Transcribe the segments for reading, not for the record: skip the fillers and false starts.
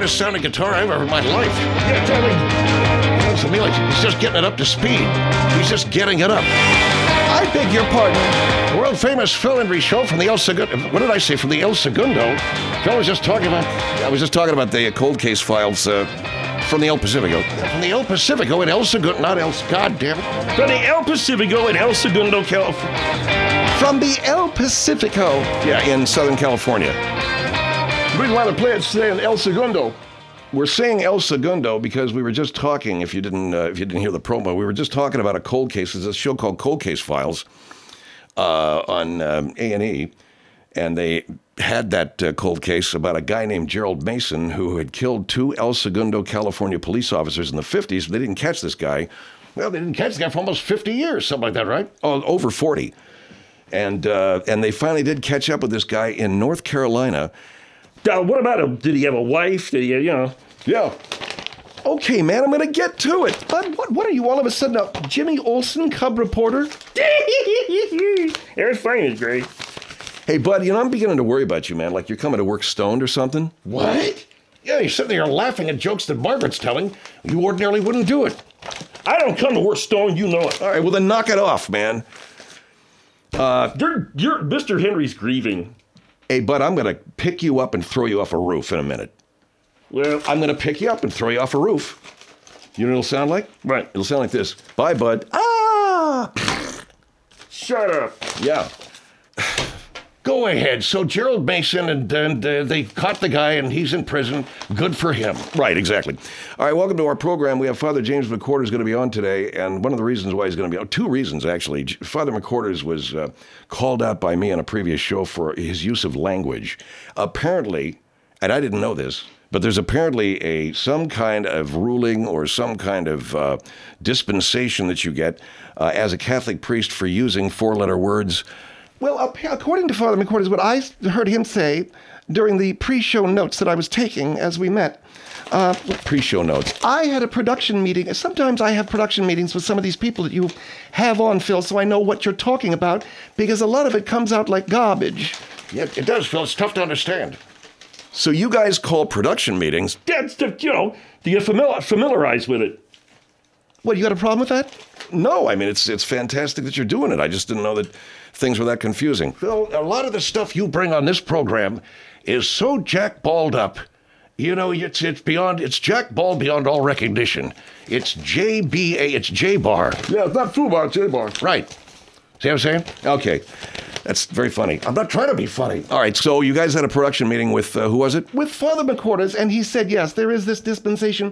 finest sounding guitar I've ever heard in my life. Yeah, totally. Sounds to me like he's just getting it up to speed. He's just getting it up. I beg your pardon. The world famous Phil Hendry Show from the El Segundo. What did I say? From the El Segundo. Phil was just talking about. I was just talking about the cold case files from the El Pacifico. From the El Pacifico in El Segundo, not El. God damn it. From the El Pacifico in El Segundo, California. From the El Pacifico. Yeah, in Southern California. The reason why they play it saying El Segundo. We're saying El Segundo because we were just talking. If you didn't hear the promo, we were just talking about a cold case. There's a show called Cold Case Files on A&E, and they had that cold case about a guy named Gerald Mason who had killed 2 El Segundo, California police officers in the 50s. They didn't catch this guy. Well, they didn't catch the guy for almost 50 years, something like that, right? Oh, over 40. And they finally did catch up with this guy in North Carolina. What about him? Did he have a wife? Did he, Yeah. Okay, man, I'm going to get to it. But what are you all of a sudden a Jimmy Olsen Cub reporter? Aaron Fine is great. Hey, bud, I'm beginning to worry about you, man. Like you're coming to work stoned or something. What? Yeah, you're sitting there laughing at jokes that Margaret's telling. You ordinarily wouldn't do it. I don't come to work stoned, you know it. All right, well, then knock it off, man. You're Mr. Henry's grieving. Hey, bud, I'm going to pick you up and throw you off a roof in a minute. Well, I'm going to pick you up and throw you off a roof. You know what it'll sound like? Right. It'll sound like this. Bye, bud. Ah! Shut up. Yeah. Go ahead. So Gerald Mason, and they caught the guy, and he's in prison. Good for him. Right, exactly. All right, welcome to our program. We have Father James McQuarters going to be on today, and one of the reasons why he's going to be on, 2 reasons, actually. Father McQuarters was called out by me on a previous show for his use of language. Apparently, and I didn't know this, but there's apparently some kind of ruling or some kind of dispensation that you get as a Catholic priest for using 4-letter words. Well, according to Father McQuarters, what I heard him say during the pre-show notes that I was taking as we met. Pre-show notes. I had a production meeting. Sometimes I have production meetings with some of these people that you have on, Phil, so I know what you're talking about, because a lot of it comes out like garbage. Yeah, it does, Phil. It's tough to understand. So you guys call production meetings? That's to get familiarized with it. What, you got a problem with that? No, I mean, it's fantastic that you're doing it. I just didn't know that things were that confusing. Phil, a lot of the stuff you bring on this program is so jackballed up. It's jackballed beyond all recognition. It's JBA, it's J-bar. Yeah, it's not FUBAR, J-bar. Right. See what I'm saying? Okay. That's very funny. I'm not trying to be funny. All right, so you guys had a production meeting with, who was it? With Father McQuarters, and he said, yes, there is this dispensation,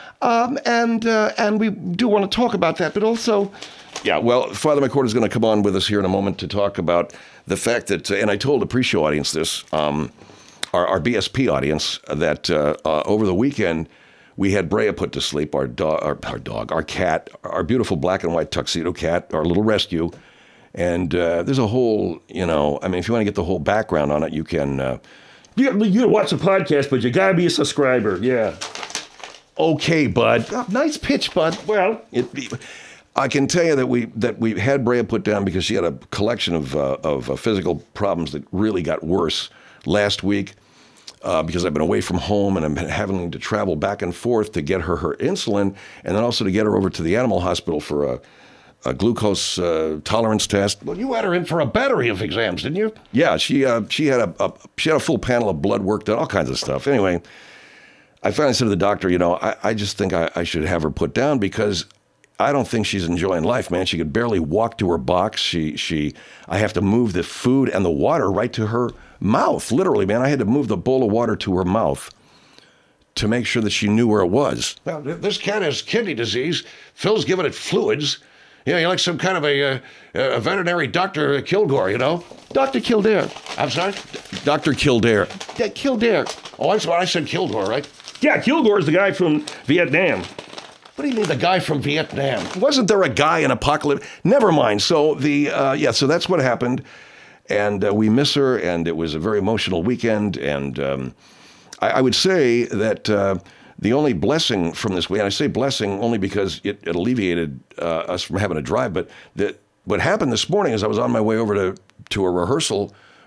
and we do want to talk about that, but also... Yeah, well, Father McQuarters is going to come on with us here in a moment to talk about the fact that, and I told the pre-show audience this, our BSP audience, that over the weekend we had Brea put to sleep, our cat, our beautiful black and white tuxedo cat, our little rescue. And there's a whole, if you want to get the whole background on it, you can... You watch the podcast, but you got to be a subscriber, yeah. Okay, bud. Oh, nice pitch, bud. Well... I can tell you that we had Brea put down because she had a collection of physical problems that really got worse last week because I've been away from home and I'm having to travel back and forth to get her insulin and then also to get her over to the animal hospital for a glucose tolerance test. Well, you had her in for a battery of exams, didn't you? Yeah, she had a full panel of blood work done, all kinds of stuff. Anyway, I finally said to the doctor, I just think I should have her put down because I don't think she's enjoying life, man. She could barely walk to her box. I have to move the food and the water right to her mouth. Literally, man, I had to move the bowl of water to her mouth to make sure that she knew where it was. Well, this cat has kidney disease. Phil's giving it fluids. You're like some kind of a veterinary Dr. Kilgore, Dr. Kildare. I'm sorry? Dr. Kildare. Yeah, Kildare. Oh, that's what I said, Kilgore, right? Yeah, Kilgore's the guy from Vietnam. What do you mean, the guy from Vietnam? Wasn't there a guy in Apocalypse? Never mind. So so that's what happened, and we miss her, and it was a very emotional weekend, and I would say that the only blessing from this week, and I say blessing only because it alleviated us from having to drive, but what happened this morning is I was on my way over to a rehearsal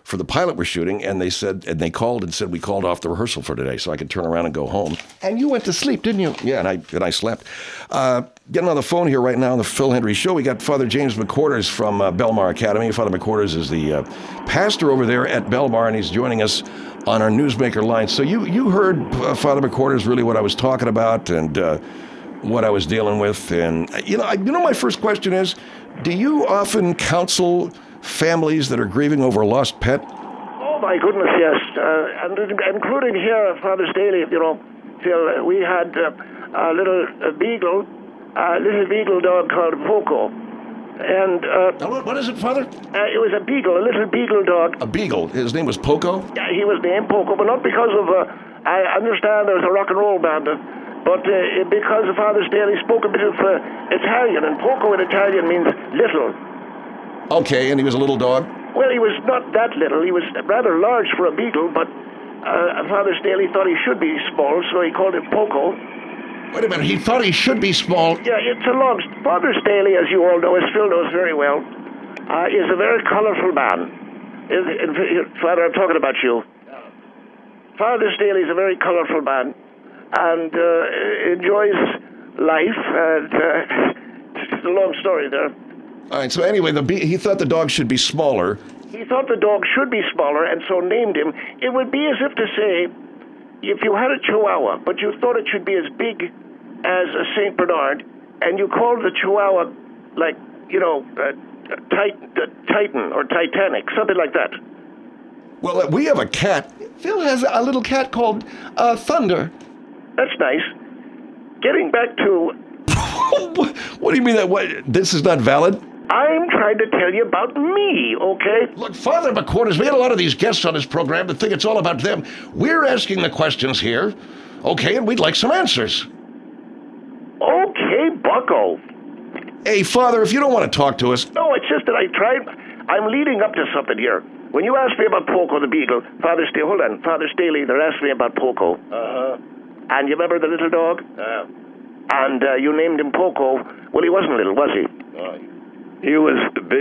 for the pilot we're shooting, and they called and said we called off the rehearsal for today, so I could turn around and go home. And you went to sleep, didn't you? Yeah, and I slept. Getting on the phone here right now on the Phil Hendry Show, we got Father James McQuarters from Belmar Academy. Father McQuarters is the pastor over there at Belmar, and he's joining us on our Newsmaker line. So you heard, Father McQuarters, really what I was talking about and what I was dealing with. And, my first question is, do you often counsel families that are grieving over a lost pet? Oh, my goodness, yes. And including here, Father Staley, Phil, we had a little beagle dog called Poco. And What is it, Father? it was a little beagle dog. A beagle. His name was Poco? Yeah, he was named Poco, but not because of, I understand there was a rock and roll band, but because Father Staley spoke a bit of Italian, and Poco in Italian means little. Okay, and he was a little dog? Well, he was not that little. He was rather large for a beagle, but Father Staley thought he should be small, so he called him Poco. Wait a minute, he thought he should be small. Yeah, it's a long... Father Staley, as you all know, as Phil knows very well, is a very colorful man. Father, I'm talking about you. Father Staley is a very colorful man and enjoys life, and it's a long story there. All right, so anyway, he thought the dog should be smaller. He thought the dog should be smaller, and so named him. It would be as if to say, if you had a Chihuahua, but you thought it should be as big as a St. Bernard, and you called the Chihuahua, like, Titan or Titanic, something like that. Well, we have a cat. Phil has a little cat called Thunder. That's nice. Getting back to... What do you mean this is not valid? I'm trying to tell you about me, okay? Look, Father McQuarters, we had a lot of these guests on this program that think it's all about them. We're asking the questions here, okay, and we'd like some answers. Okay, bucko. Hey, Father, if you don't want to talk to us... No, it's just that I'm leading up to something here. When you asked me about Poco the beagle, Father Staley, they're asking me about Poco. Uh-huh. And you remember the little dog? Yeah. And you named him Poco. Well, he wasn't little, was he? He was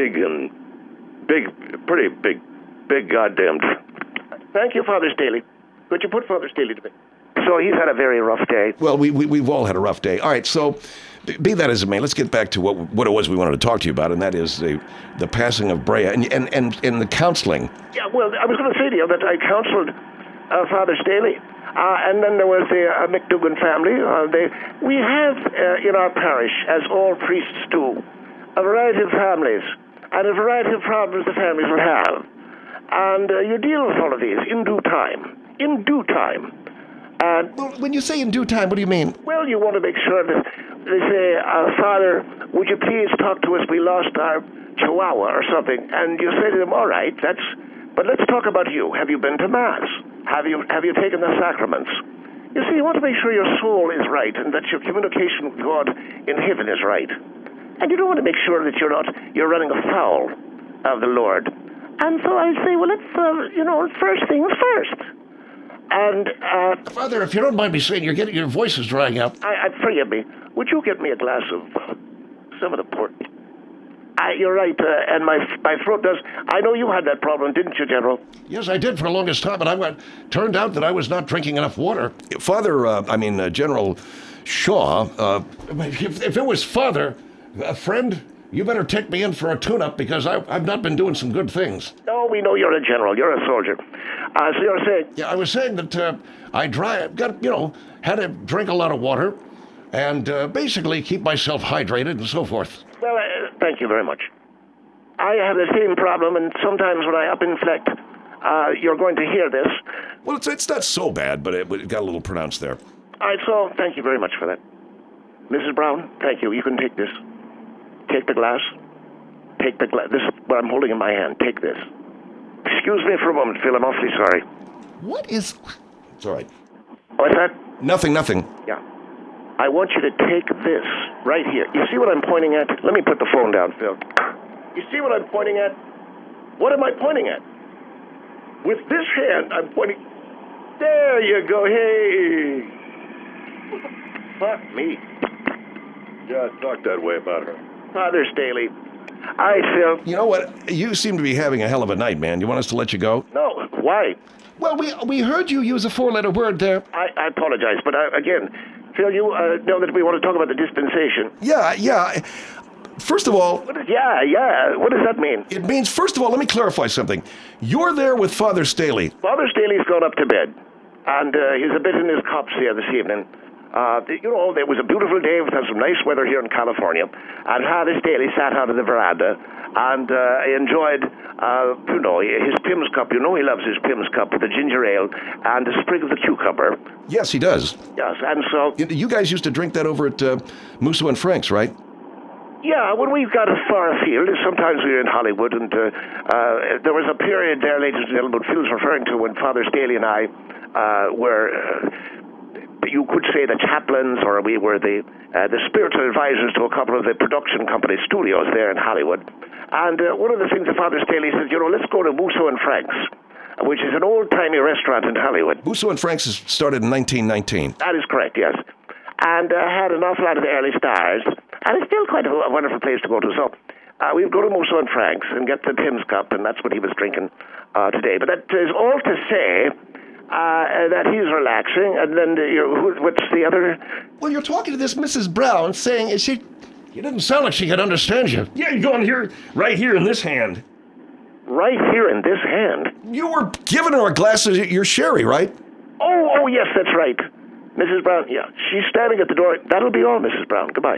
pretty big goddamn. Thank you, Father Staley. Could you put Father Staley to me? So he's had a very rough day. Well, we've all had a rough day. All right, so be that as it may, let's get back to what it was we wanted to talk to you about, and that is the passing of Brea and the counseling. Yeah, well, I was going to say to you that I counseled Father Staley. And then there was the McDougan family. We have in our parish, as all priests do, a variety of families and a variety of problems the families will have. And you deal with all of these in due time. In due time. Well, when you say in due time, what do you mean? Well, you want to make sure that they say, Father, would you please talk to us? We lost our Chihuahua or something. And you say to them, all right, but let's talk about you. Have you been to Mass? Have you taken the sacraments? You see, you want to make sure your soul is right and that your communication with God in heaven is right. And you don't want to make sure that you're running afoul of the Lord. And so I say, well, let's, first things first. And Father, if you don't mind me saying, your voice is drying out. Forgive me. Would you get me a glass of some of the port? You're right, and my throat does. I know you had that problem, didn't you, General? Yes, I did for the longest time, but turned out that I was not drinking enough water. Father, General Shaw, if it was Father, friend, you better take me in for a tune-up because I've not been doing some good things. No, we know you're a general. You're a soldier. So you're saying... Yeah, I was saying that had to drink a lot of water and basically keep myself hydrated and so forth. Well, thank you very much. I have the same problem, and sometimes when I up-inflect, you're going to hear this. Well, it's not so bad, but it got a little pronounced there. All right, so thank you very much for that. Mrs. Brown, thank you. You can take this. Take the glass. Take the glass. This is what I'm holding in my hand. Take this. Excuse me for a moment, Phil. I'm awfully sorry. What is... It's all right. What's that? Nothing. Yeah. I want you to take this right here. You see what I'm pointing at? Let me put the phone down, Phil. You see what I'm pointing at? What am I pointing at? With this hand, I'm pointing... There you go. Hey. Fuck me. Yeah, talk that way about her. Father Staley, All right, Phil. You know what? You seem to be having a hell of a night, man. You want us to let you go? No, why? Well, we heard you use a four-letter word there. I apologize, but again, Phil, you know that we want to talk about the dispensation. Yeah. First of all, Yeah. What does that mean? it means, first of all, let me clarify something. You're there with Father Staley. Father Staley's gone up to bed, and he's a bit in his cups here this evening. It was a beautiful day. We've had some nice weather here in California, and Father Staley sat out on the veranda and enjoyed, his Pimm's cup. You know he loves his Pimm's cup with the ginger ale and a sprig of the cucumber. Yes, he does. Yes, and so, You guys used to drink that over at Musso and Frank's, right? yeah, when we've got far afield, sometimes we're in Hollywood, and there was a period there, ladies and gentlemen, Phil's referring to when Father Staley and I were... you could say the chaplains, or we were the spiritual advisors to a couple of the production company studios there in Hollywood. And one of the things that Father Staley said, let's go to Musso and Frank's, which is an old-timey restaurant in Hollywood. Musso and Frank's started in 1919. That is correct, yes. And had an awful lot of the early stars, and it's still quite a wonderful place to go to. So we'd go to Musso and Frank's and get the Pimm's cup, and that's what he was drinking today. But that is all to say that he's relaxing, and then what's the other? Well, you're talking to this Mrs. Brown, saying, is she... You didn't sound like she could understand you. Yeah, you're going here, right here in this hand. Right here in this hand. You were giving her a glass of your sherry, right? Oh, yes, that's right. Mrs. Brown, yeah. She's standing at the door. That'll be all, Mrs. Brown. Goodbye.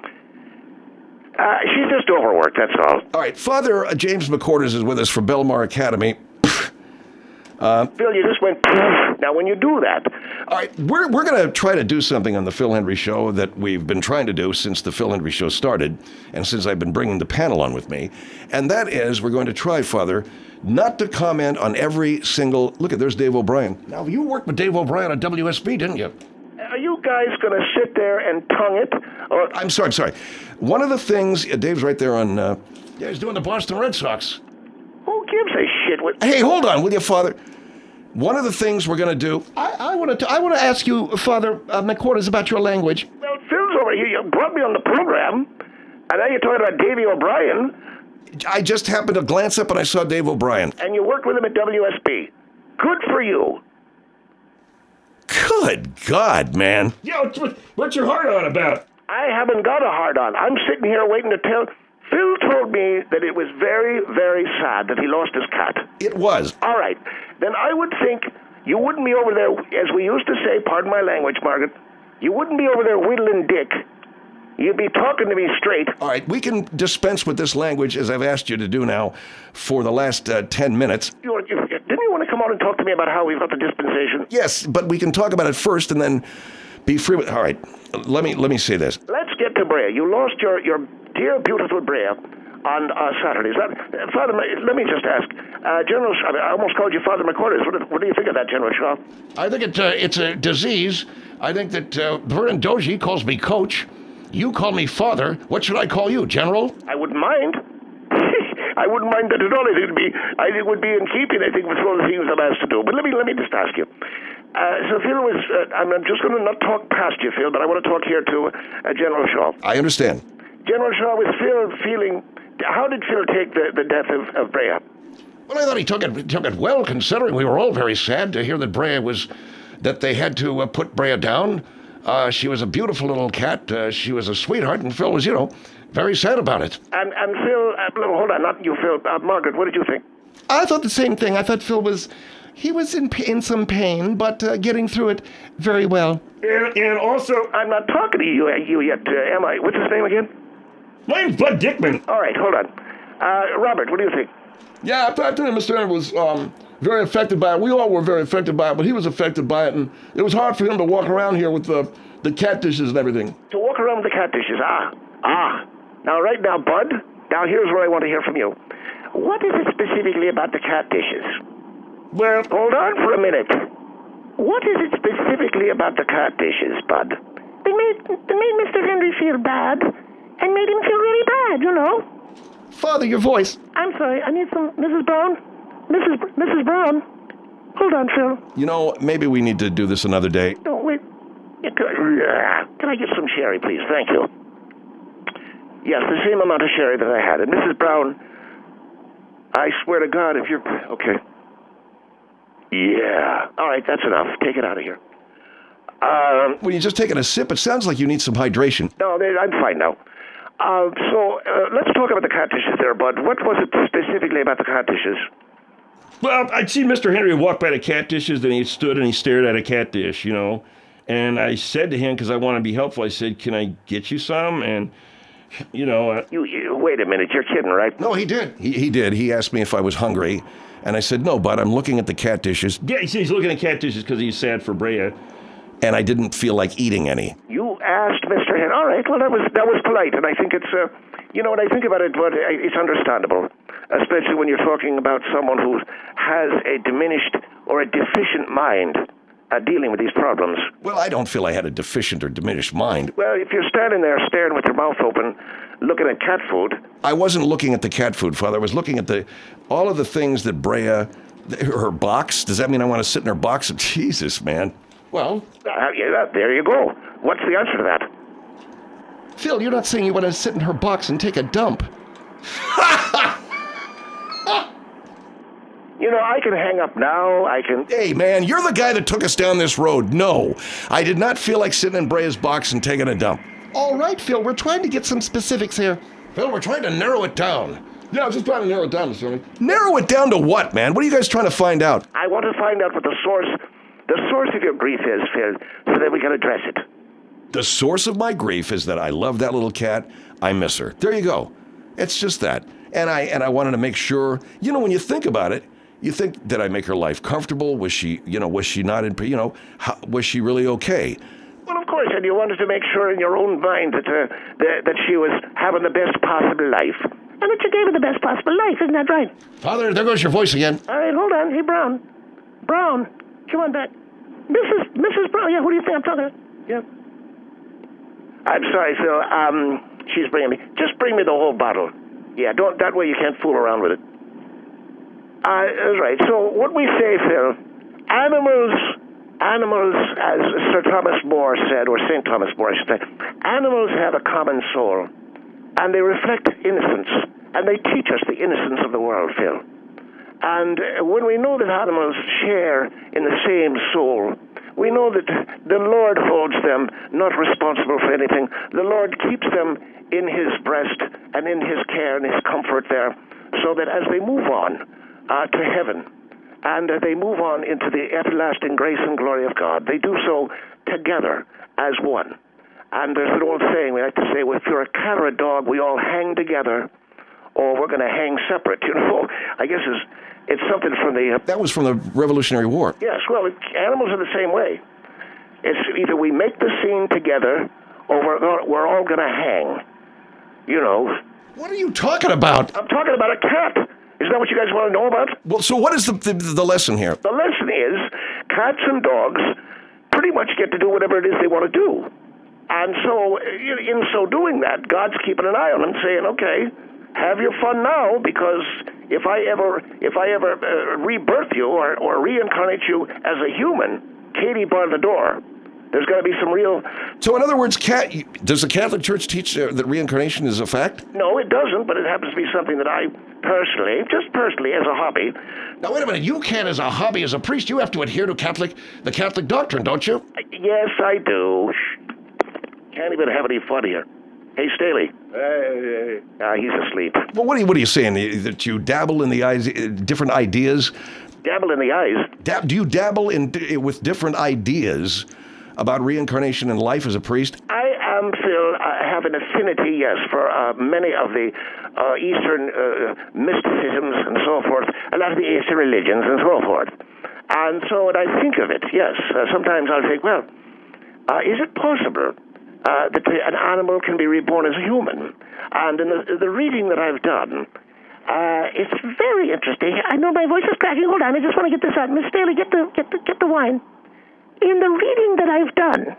She's just overworked, that's all. All right, Father James McQuarters is with us from Belmar Academy. Phil, you just went... Now, when you do that... All right, we're going to try to do something on the Phil Hendry Show that we've been trying to do since the Phil Hendry Show started, and since I've been bringing the panel on with me, and that is we're going to try, Father, not to comment on every single... Look, there's Dave O'Brien. Now, you worked with Dave O'Brien on WSB, didn't you? Are you guys going to sit there and tongue it? Or... I'm sorry. One of the things... Dave's right there on... yeah, he's doing the Boston Red Sox. Who gives a shit what... Hey, hold on, will you, Father? One of the things we're going to do... I want to ask you, Father McQuarters, about your language. Well, Phil's over here. You brought me on the program, and now you're talking about Davey O'Brien, I just happened to glance up and I saw Dave O'Brien. and you worked with him at WSB. Good for you. Good God, man. Yeah, what's your heart on about? I haven't got a hard-on. I'm sitting here waiting to tell... Phil told me that it was very, very sad that he lost his cat. It was. All right. Then I would think you wouldn't be over there, as we used to say, pardon my language, Margaret, you wouldn't be over there whittling dick. You'd be talking to me straight. All right, we can dispense with this language as I've asked you to do now for the last 10 minutes. Didn't you want to come on and talk to me about how we've got the dispensation? Yes, but we can talk about it first and then be free with... All right, let me say this. Let's get to Brea. You lost your dear, beautiful Brea on Saturday. Father, let me just ask. General, I almost called you Father McQuarters. What do you think of that, General Shaw? I think it's a disease. I think that Vernon Doji calls me Coach. You call me Father. What should I call you, General? I wouldn't mind. I wouldn't mind that at all. It would be in keeping, I think, with all the things I'm asked to do. But let me just ask you. So Phil was, I'm just going to not talk past you, Phil, but I want to talk here to General Shaw. I understand. General Shaw, was Phil feeling, how did Phil take the death of Brea? Well, I thought he took it well, considering we were all very sad to hear that they had to put Brea down. She was a beautiful little cat. She was a sweetheart, and Phil was, very sad about it. And Phil, hold on, not you, Phil. Margaret, what did you think? I thought the same thing. I thought Phil was in some pain, but getting through it very well. And also, I'm not talking to you yet, am I? What's his name again? my name's Bud Dickman. All right, hold on. Robert, what do you think? Yeah, I think Mr. Aaron was very affected by it. We all were very affected by it, but he was affected by it, and it was hard for him to walk around here with the cat dishes and everything. To walk around with the cat dishes, Now, right now, Bud, now here's what I want to hear from you. What is it specifically about the cat dishes? Well, Hold on for a minute. What is it specifically about the cat dishes, Bud? They made Mr. Henry feel bad, and made him feel really bad, Father, your voice. I'm sorry, I need some... Mrs. Brown? Mrs. Brown? Hold on, Phil. Maybe we need to do this another day. No, wait. Can I get some sherry, please? Thank you. Yes, the same amount of sherry that I had. And Mrs. Brown, I swear to God, if you're... Okay. Yeah. All right, that's enough. Take it out of here. When you're just taking a sip, it sounds like you need some hydration. No, I'm fine now. So let's talk about the cat dishes there, Bud. What was it specifically about the cat dishes? Well, I'd seen Mr. Henry walk by the cat dishes, then he stood and he stared at a cat dish, And I said to him, because I want to be helpful, I said, can I get you some? And, You wait a minute. You're kidding, right? No, he did. He did. He asked me if I was hungry, and I said, no, but I'm looking at the cat dishes, yeah, he said he's looking at cat dishes because he's sad for Brea. and I didn't feel like eating any. You asked Mr. Hen. All right. Well, that was polite, and I think it's when I think about it, Bud, it's understandable, especially when you're talking about someone who has a diminished or a deficient mind dealing with these problems. Well, I don't feel I had a deficient or diminished mind. Well, if you're standing there staring with your mouth open, looking at cat food. I wasn't looking at the cat food, Father. I was looking at all of the things that Brea, her box. Does that mean I want to sit in her box? Jesus, man. Well, Yeah, there you go. What's the answer to that? Phil, you're not saying you want to sit in her box and take a dump. I can hang up now. I can... hey, man, you're the guy that took us down this road. No, I did not feel like sitting in Brea's box and taking a dump. All right, Phil, we're trying to get some specifics here. Phil, we're trying to narrow it down. Yeah, I was just trying to narrow it down, Mr. Henry. Narrow it down to what, man? What are you guys trying to find out? I want to find out what the source of your grief is, Phil, so that we can address it. The source of my grief is that I love that little cat. I miss her. There you go. It's just that. And I wanted to make sure, when you think about it, you think, did I make her life comfortable? Was she not was she really okay? Well, of course, and you wanted to make sure in your own mind that she was having the best possible life. And that you gave her the best possible life, isn't that right? Father, there goes your voice again. All right, hold on. Hey, Brown. Brown, come on back. Mrs. Brown, yeah, who do you think I'm talking to? Yeah. I'm sorry, Phil. She's bringing me. Just bring me the whole bottle. Yeah, that way you can't fool around with it. That's right. So what we say, Phil, animals, as Sir Thomas More said, or St. Thomas More, I should say, animals have a common soul, and they reflect innocence, and they teach us the innocence of the world, Phil. And when we know that animals share in the same soul, we know that the Lord holds them not responsible for anything. The Lord keeps them in His breast and in His care and His comfort there, so that as they move on to heaven, and they move on into the everlasting grace and glory of God, they do so together as one. And there's an old saying we like to say, well, if you're a cat or a dog, we all hang together, or we're going to hang separate. I guess it's something from the... That was from the Revolutionary War. Yes, well, animals are the same way. It's either we make the scene together, or we're all going to hang. What are you talking about? I'm talking about a cat. Isn't that what you guys want to know about? Well, so what is the lesson here? The lesson is cats and dogs pretty much get to do whatever it is they want to do. And so, in so doing that, God's keeping an eye on them, saying, okay, have your fun now, because if I ever rebirth you or reincarnate you as a human, Katie barred the door. There's got to be some real... So in other words, does the Catholic Church teach that reincarnation is a fact? No, it doesn't, but it happens to be something that I personally, as a hobby... Now, wait a minute. You can't, as a hobby, as a priest, you have to adhere to the Catholic doctrine, don't you? Yes, I do. Can't even have any fun here. Hey, Staley. Hey. He's asleep. Well, what are you saying? That you dabble in different ideas? Dabble in the eyes? Do you dabble with different ideas about reincarnation and life as a priest? I am, Phil, have an affinity, yes, for many of the Eastern mysticisms and so forth, a lot of the Eastern religions and so forth. And so when I think of it, yes, sometimes I'll think, well, is it possible that an animal can be reborn as a human? And in the reading that I've done, it's very interesting. I know my voice is cracking. Hold on, I just want to get this out. Miss Staley, get the wine. In the reading that I've done,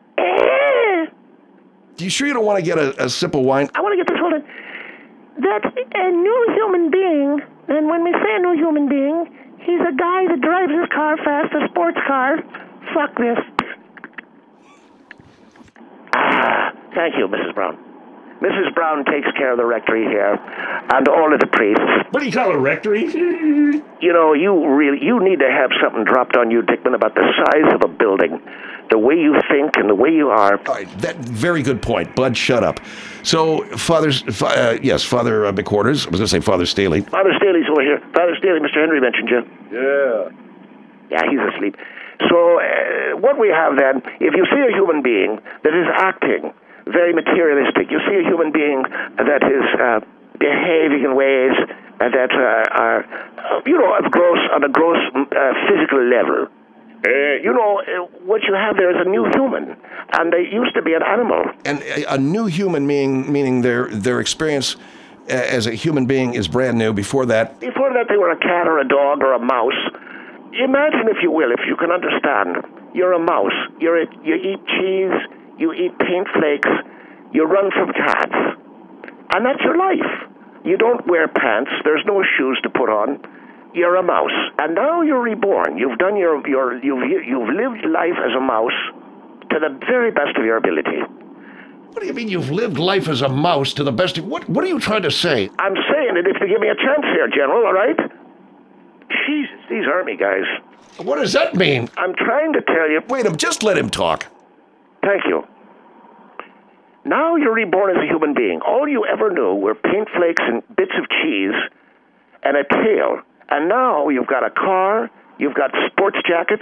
You sure you don't want to get a sip of wine? I want to get this. Hold on. That a new human being, and when we say a new human being, he's a guy that drives his car fast, a sports car. Fuck this. Thank you, Mrs. Brown. Mrs. Brown takes care of the rectory here, and all of the priests. What do you call a rectory? You know, you need to have something dropped on you, Dickman, about the size of a building, the way you think and the way you are. All right, that very good point. Bud, shut up. So, Father McQuarters. I was going to say Father Staley. Father Staley's over here. Father Staley, Mr. Henry mentioned you. Yeah. Yeah, he's asleep. So, what we have then, if you see a human being that is acting very materialistic, you see a human being that is behaving in ways that are, on a gross physical level. What you have there is a new human, and they used to be an animal. And a new human meaning their experience as a human being is brand new. Before that, They were a cat or a dog or a mouse. Imagine, if you will, if you can understand, you're a mouse. You eat cheese, you eat paint flakes, you run from cats, and that's your life. You don't wear pants. There's no shoes to put on. You're a mouse, and now you're reborn. You've done you've lived life as a mouse to the very best of your ability. what do you mean you've lived life as a mouse to the best of... What are you trying to say? I'm saying it if you give me a chance here, General, all right? Jesus, these army guys. What does that mean? I'm trying to tell you. Wait, just let him talk. Thank you. Now you're reborn as a human being. All you ever knew were paint flakes and bits of cheese and a tail. And now you've got a car, you've got sports jackets.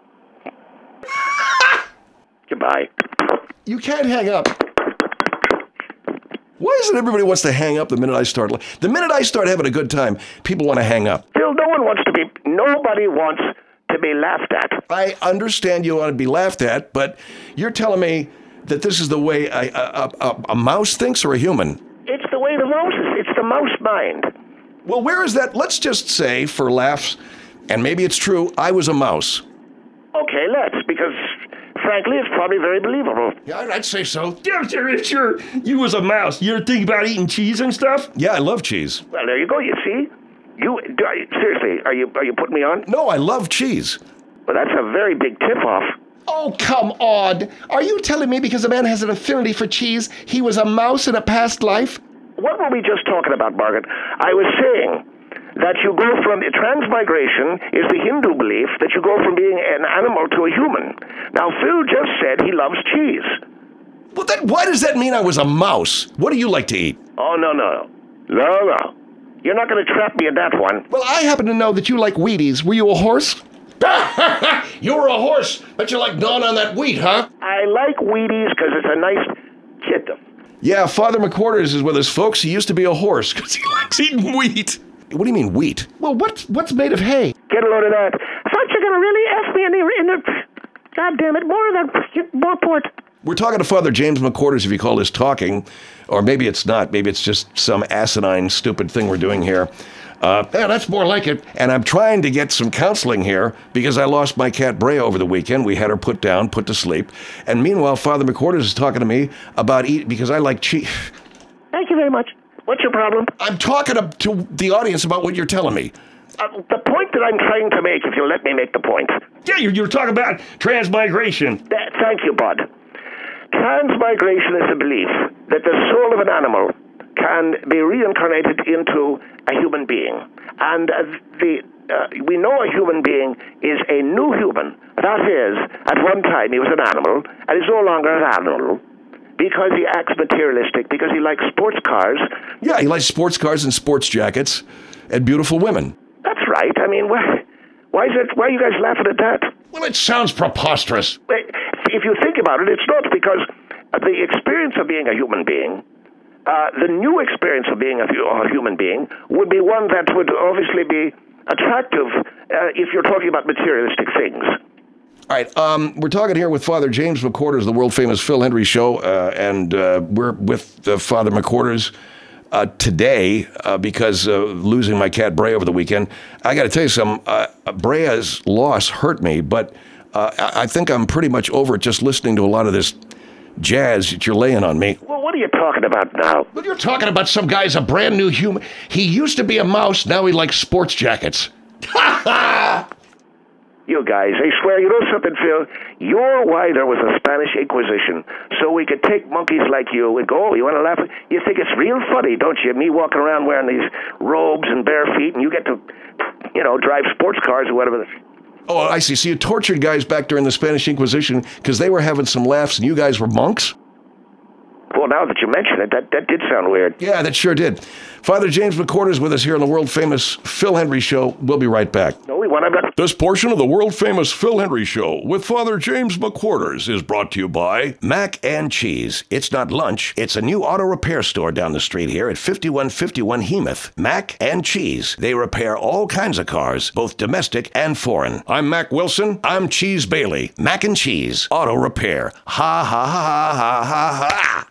Goodbye. You can't hang up. Why is it everybody wants to hang up the minute I start? The minute I start having a good time, people want to hang up. Phil, nobody wants to be laughed at. I understand you want to be laughed at, but you're telling me that this is the way a mouse thinks, or a human? It's the way the mouse is. It's the mouse mind. Well, where is that? Let's just say, for laughs, and maybe it's true, I was a mouse. Okay, because frankly, it's probably very believable. Yeah, I'd say so. Yeah, sure. You was a mouse. You ever think about eating cheese and stuff? Yeah, I love cheese. Well, there you go. You see, seriously, are you putting me on? No, I love cheese. Well, that's a very big tip-off. Oh, come on. Are you telling me because a man has an affinity for cheese, he was a mouse in a past life? What were we just talking about, Margaret? I was saying that you go from transmigration is the Hindu belief that you go from being an animal to a human. Now, Phil just said he loves cheese. Well, then why does that mean I was a mouse? What do you like to eat? Oh, no. You're not going to trap me in that one. Well, I happen to know that you like Wheaties. Were you a horse? You were a horse, but you like gnawing on that wheat, huh? I like Wheaties because it's a nice kid. Yeah, Father McQuarters is with us, folks. He used to be a horse because he likes eating wheat. What do you mean, wheat? Well, what's made of hay? Get a load of that. Thought you were going to really F me in the... God damn it, more port. We're talking to Father James McQuarters, if you call this talking, or maybe it's not. Maybe it's just some asinine, stupid thing we're doing here. Yeah, that's more like it. And I'm trying to get some counseling here because I lost my cat Brea over the weekend. We had her put down, put to sleep. And meanwhile, Father McQuarters is talking to me about eating because I like cheese. Thank you very much. What's your problem? I'm talking to the audience about what you're telling me. The point that I'm trying to make, if you'll let me make the point. Yeah, you're talking about transmigration. Thank you, Bud. Transmigration is the belief that the soul of an animal can be reincarnated into a human being. And we know a human being is a new human. That is, at one time he was an animal, and he's no longer an animal because he acts materialistic, because he likes sports cars. Yeah, he likes sports cars and sports jackets and beautiful women. That's right. I mean, why are you guys laughing at that? Well, it sounds preposterous. If you think about it, it's not, because the experience of being a human being, the new experience of being a human being would be one that would obviously be attractive if you're talking about materialistic things. All right, we're talking here with Father James McQuarters, the world-famous Phil Hendrie Show, and we're with Father McQuarters today because losing my cat Brea over the weekend. I got to tell you something, Brea's loss hurt me, but I think I'm pretty much over it just listening to a lot of this jazz that you're laying on me. Well, what are you talking about now? Well, you're talking about some guy's a brand new human. He used to be a mouse, now he likes sports jackets. You guys, I swear, you know something, Phil? You're why there was a Spanish Inquisition, so we could take monkeys like you and go, oh, you want to laugh? You think it's real funny, don't you? Me walking around wearing these robes and bare feet, and you get to, drive sports cars or whatever. Oh, I see. So you tortured guys back during the Spanish Inquisition because they were having some laughs and you guys were monks? Well, now that you mention it, that did sound weird. Yeah, that sure did. Father James McQuarters with us here on the world-famous Phil Hendry Show. We'll be right back. No, we want to... This portion of the world-famous Phil Hendry Show with Father James McQuarters is brought to you by Mac and Cheese. It's not lunch. It's a new auto repair store down the street here at 5151 Hemuth. Mac and Cheese. They repair all kinds of cars, both domestic and foreign. I'm Mac Wilson. I'm Cheese Bailey. Mac and Cheese. Auto repair. Ha, ha, ha, ha, ha, ha.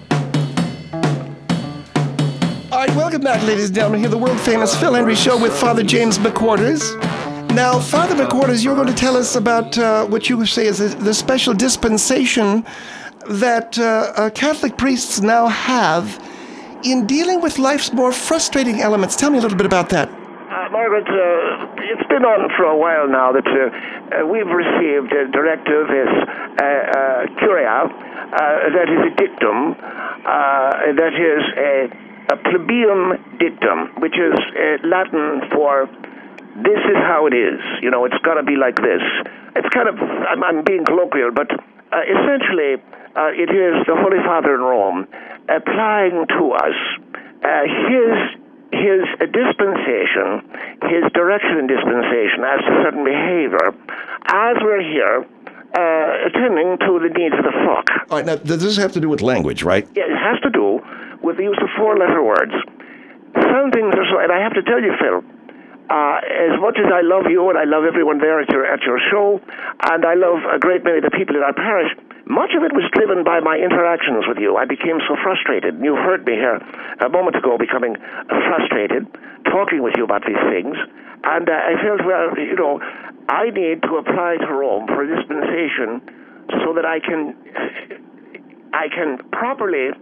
All right, welcome back, ladies and gentlemen, here the world-famous Phil Hendry Show with Father James McQuarters. Now, Father McQuarters, you're going to tell us about what you say is the special dispensation that Catholic priests now have in dealing with life's more frustrating elements. Tell me a little bit about that. Margaret, it's been on for a while now that we've received a directive as curia, that is a dictum, that is a plebeium dictum, which is Latin for this is how it is. It's got to be like this. It's kind of, I'm being colloquial, but essentially it is the Holy Father in Rome applying to us his dispensation, his direction and dispensation as to certain behavior, as we're here attending to the needs of the flock. All right, now, does this have to do with language, right? Yeah, it has to do with the use of four-letter words. Some things are so, and I have to tell you, Phil, as much as I love you and I love everyone there at your show, and I love a great many of the people in our parish, much of it was driven by my interactions with you. I became so frustrated. You heard me here a moment ago becoming frustrated, talking with you about these things, and I felt, well, I need to apply to Rome for a dispensation so that I can properly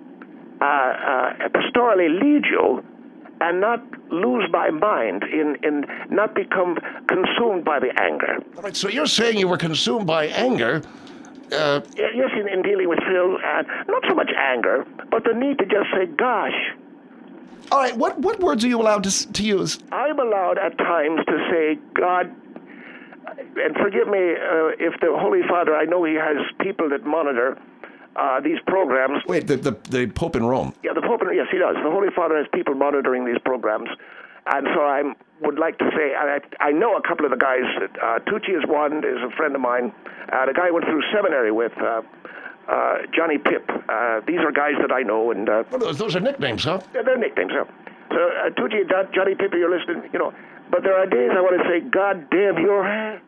pastorally lead you and not lose my mind in not become consumed by the anger. All right, so you're saying you were consumed by anger. Yes, in dealing with Phil, not so much anger, but the need to just say, gosh. All right, what words are you allowed to use? I'm allowed at times to say, God, and forgive me if the Holy Father, I know he has people that monitor these programs. Wait, the Pope in Rome. Yeah, the Pope, yes, he does. The Holy Father has people monitoring these programs. And so I would like to say, I know a couple of the guys. Tucci is one, is a friend of mine. The guy I went through seminary with, Johnny Pip. These are guys that I know. And Those are nicknames, huh? yeah, they're nicknames, yeah. So Tucci, Johnny Pip, you're listening, But there are days I want to say, God damn your hair.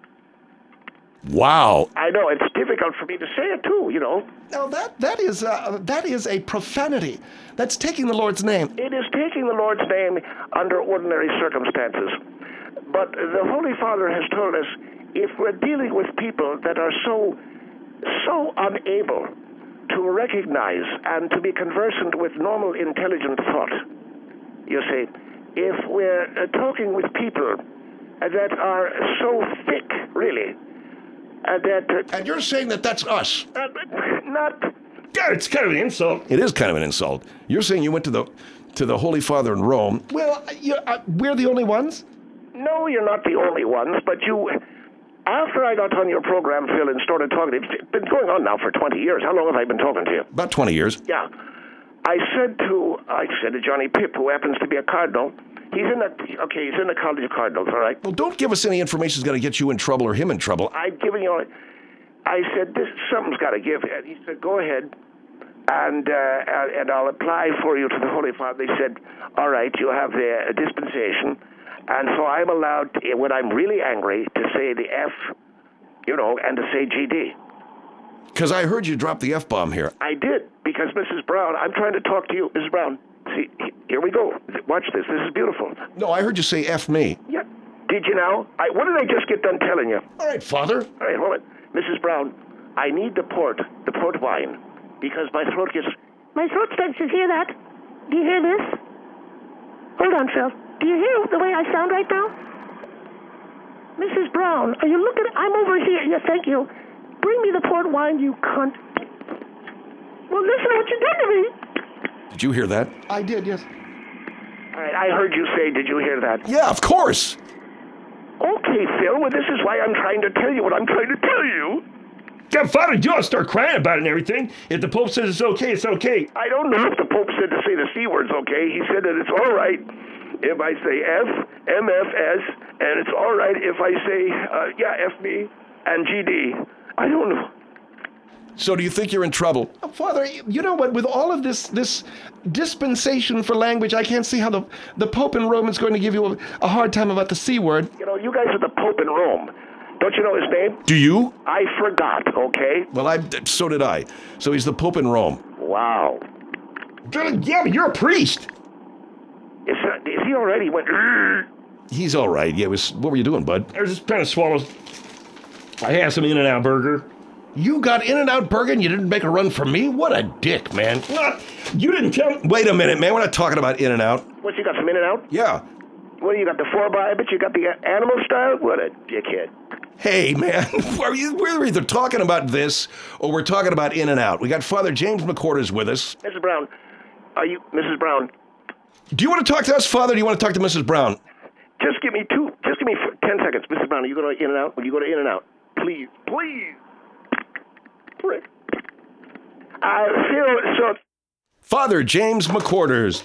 Wow. I know, it's difficult for me to say it too, Now, that is a profanity. That's taking the Lord's name. It is taking the Lord's name under ordinary circumstances. But the Holy Father has told us if we're dealing with people that are so unable to recognize and to be conversant with normal intelligent thought, you see, if we're talking with people that are so thick, really, And you're saying that that's us. not... God, it's kind of an insult. It is kind of an insult. You're saying you went to the Holy Father in Rome. Well, we're the only ones? No, you're not the only ones, but you... After I got on your program, Phil, and started talking, it's been going on now for 20 years. How long have I been talking to you? About 20 years. Yeah. I said to Johnny Pip, who happens to be a cardinal, he's in the College of Cardinals, all right? Well, don't give us any information that's going to get you in trouble or him in trouble. I've given you... I said, something's got to give. And he said, go ahead, and I'll apply for you to the Holy Father. They said, all right, you have the dispensation. And so I'm allowed, when I'm really angry, to say the F, and to say GD. Because I heard you drop the F-bomb here. I did, because Mrs. Brown, I'm trying to talk to you, Mrs. Brown. See, here we go. Watch this. This is beautiful. No, I heard you say F me. Yeah. Did you now? What did I just get done telling you? All right, Father. All right, hold it. Mrs. Brown, I need the port wine, because my throat starts to hear that. Do you hear this? Hold on, Phil. Do you hear the way I sound right now? Mrs. Brown, are you looking? I'm over here. Yeah, thank you. Bring me the port wine, you cunt. Well, listen to what you did to me. Did you hear that? I did, yes. All right, I heard you say, did you hear that? Yeah, of course. Okay, Phil, well, this is why I'm trying to tell you what I'm trying to tell you. Yeah, Father, you ought to start crying about it and everything. If the Pope says it's okay, it's okay. I don't know if the Pope said to say the C words, okay? He said that it's all right if I say F, MFS, and it's all right if I say, FB and GD. I don't know. So do you think you're in trouble? Father, you know what? With all of this dispensation for language, I can't see how the Pope in Rome is going to give you a hard time about the C word. You know, you guys are the Pope in Rome. Don't you know his name? Do you? I forgot, okay? Well, so did I. So he's the Pope in Rome. Wow. Yeah, but you're a priest. Is he all right? He went, He's all right. Yeah, what were you doing, bud? I was just trying to swallow. I had some In-N-Out burger. You got In-N-Out Burger and you didn't make a run for me? What a dick, man. What? You didn't tell me. Wait a minute, man. We're not talking about In-N-Out. What, you got some In-N-Out? Yeah. What, you got the 4-by, but you got the animal style? What a dickhead. Hey, man. We're either talking about this or we're talking about In-N-Out. We got Father James McQuarters with us. Mrs. Brown, are you, Mrs. Brown? Do you want to talk to us, Father, or do you want to talk to Mrs. Brown? Just give me 10 seconds. Mrs. Brown, are you going to In-N-Out? Will you go to In-N-Out? Please. Prick. Phil, so... Father James McQuarters.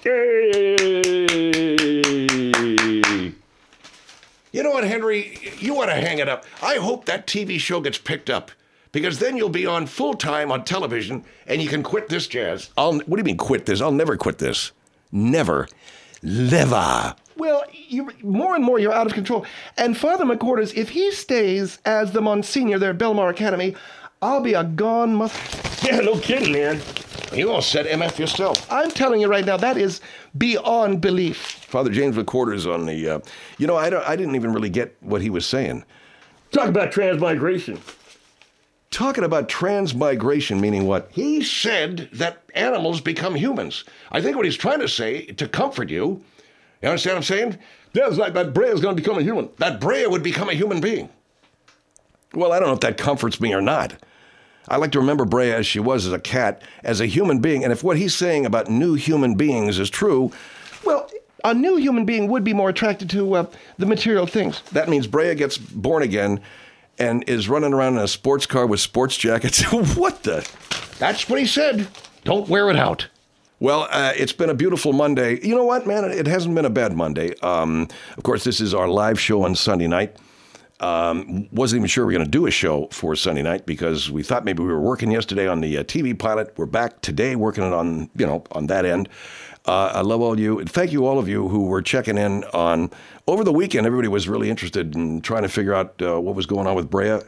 Hey. You know what, Henry? You ought to hang it up. I hope that TV show gets picked up, because then you'll be on full-time on television, and you can quit this jazz. What do you mean quit this? I'll never quit this. Never. Never. Well, more and more you're out of control. And Father McQuarters, if he stays as the Monsignor there at Belmar Academy, I'll be a gone mother. Yeah, no kidding, man. You all said MF yourself. I'm telling you right now, that is beyond belief. Father James McQuarters on the, I didn't even really get what he was saying. Talk about transmigration. Talking about transmigration, meaning what? He said that animals become humans. I think what he's trying to say, to comfort you, you understand what I'm saying? Yeah, it's like that Brea is going to become a human. That Brea would become a human being. Well, I don't know if that comforts me or not. I like to remember Brea as she was as a cat, as a human being, and if what he's saying about new human beings is true, Well, a new human being would be more attracted to the material things. that means Brea gets born again and is running around in a sports car with sports jackets. What the? That's what he said. Don't wear it out. Well, it's been a beautiful Monday. You know what, man? It hasn't been a bad Monday. Of course, this is our live show on Sunday night. Wasn't even sure we were going to do a show for Sunday night because we thought maybe we were working yesterday on the TV pilot. We're back today working it on, on that end. I love all you. Thank you, all of you who were checking in on over the weekend. Everybody was really interested in trying to figure out what was going on with Brea.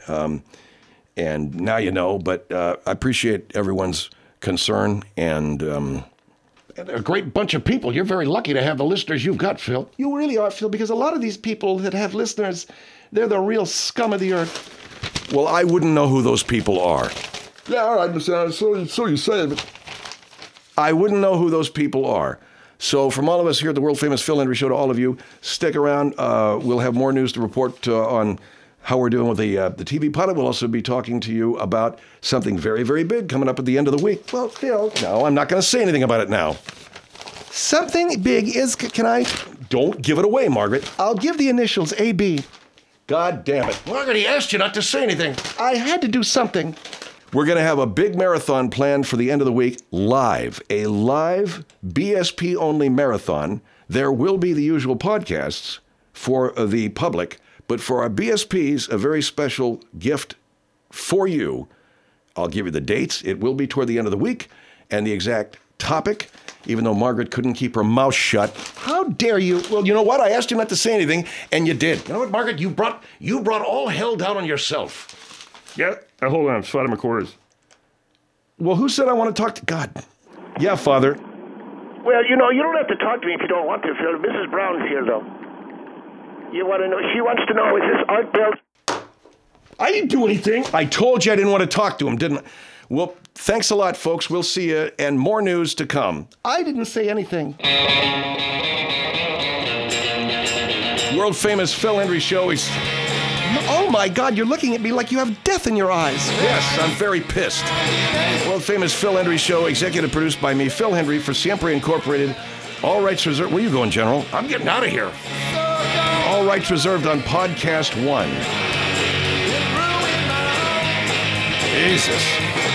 And now you know, but I appreciate everyone's concern and A great bunch of people. You're very lucky to have the listeners you've got, Phil. You really are, Phil, because a lot of these people that have listeners, they're the real scum of the earth. well, I wouldn't know who those people are. Yeah, all right, Mr. So you say, but I wouldn't know who those people are. So from all of us here at the World Famous Phil Hendrie Show to all of you, stick around. We'll have more news to report on how we're doing with the TV pilot. We'll also be talking to you about something very, very big coming up at the end of the week. Well, Phil, No, I'm not going to say anything about it now. something big is, can I? Don't give it away, Margaret. I'll give the initials AB. God damn it. Margaret, he asked you not to say anything. I had to do something. We're going to have a big marathon planned for the end of the week, live. A live BSP-only marathon. There will be the usual podcasts for the public, but for our BSPs, a very special gift for you. I'll give you the dates. It will be toward the end of the week, and the exact topic, even though Margaret couldn't keep her mouth shut. How dare you? Well, you know what? I asked you not to say anything, and you did. You know what, Margaret? You brought all hell down on yourself. Yeah, hold on. Father McQuarters. Well, who said I want to talk to God? Yeah, Father. Well, you don't have to talk to me if you don't want to, Phil. Mrs. Brown's here, though. You want to know? She wants to know, is this Art Bell? I didn't do anything. I told you I didn't want to talk to him, didn't I? Well, thanks a lot, folks. We'll see you, and more news to come. I didn't say anything. World famous Phil Hendrie Show. Oh my God, you're looking at me like you have death in your eyes. Yes, I'm very pissed. World famous Phil Hendry Show, executive produced by me, Phil Hendry, for Siempre Incorporated. All rights reserved. Where you going, General? I'm getting out of here. All rights reserved on Podcast One. Jesus.